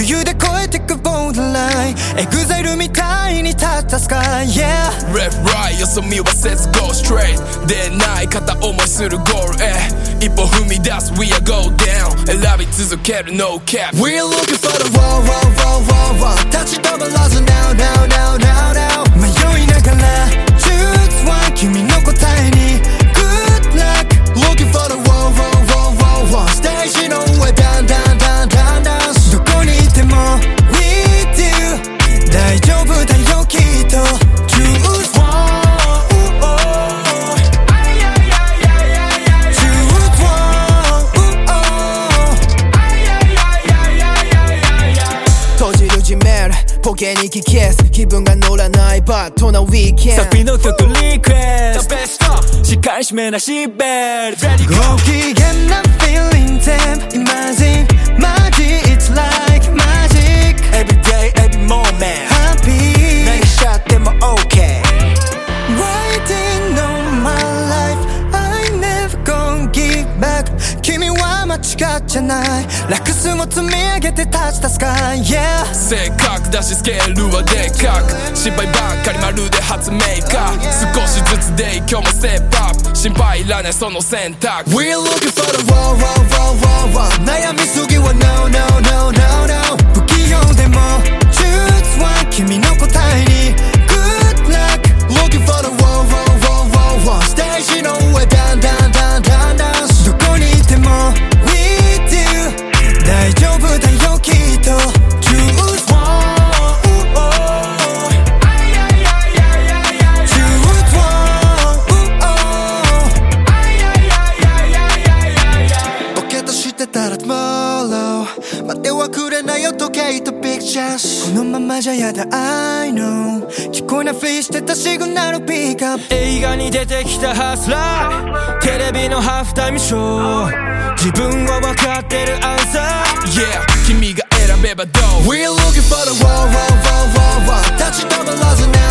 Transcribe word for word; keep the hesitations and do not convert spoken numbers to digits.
余裕で越えてくボーダーライン エグザイルみたいに立ったスカイ Yeah Left right よそ見は Let's go straight でない片思いするゴールへ一歩踏み出す We are go down 選び続ける No cap We're looking for the wall wall wall wall wall 立ち止まらず Now now now now now 迷いながら Choose one 君の答えに Good luck Looking for the wall wall wall wall wall ステージの上 Down down down down down どこにいても With you 大丈夫だよきっと Choose oneポケに聞けす気分が乗らないバットなウィーケンサビの曲リクエストしっかり締めなシートベルト Ready go ご機嫌な feeling them Imagine magic It's like magic Every day every moment Happy 何しちゃっても OK Writing on my life I never gonna give back 君は間違っちゃない楽数も積み上げて立ちたスカイ Yeah 正確だしスケールはでかく失敗ばっかりまるで発明家少しずつで今日もステップアップ心配いらないその選択 We're looking for the wall wall wall wall wall 悩みすぎは No no no no no 不器用でも Choose one 君の答えに Good luck Looking for the wall wall wall wall wall ステージの上 Down down down down down どこにいても With you 大丈夫だよきっと Choose one待ってはくれないよ時計とピクチャーこのままじゃやだ I know 聞こえないふりしてたシグナルピックアップ映画に出てきたハスラーテレビのハーフタイムショー自分は分かってるアンサー Yeah 君が選べばどう We're looking for the wall wall wall wall wall 立ち止まらず Now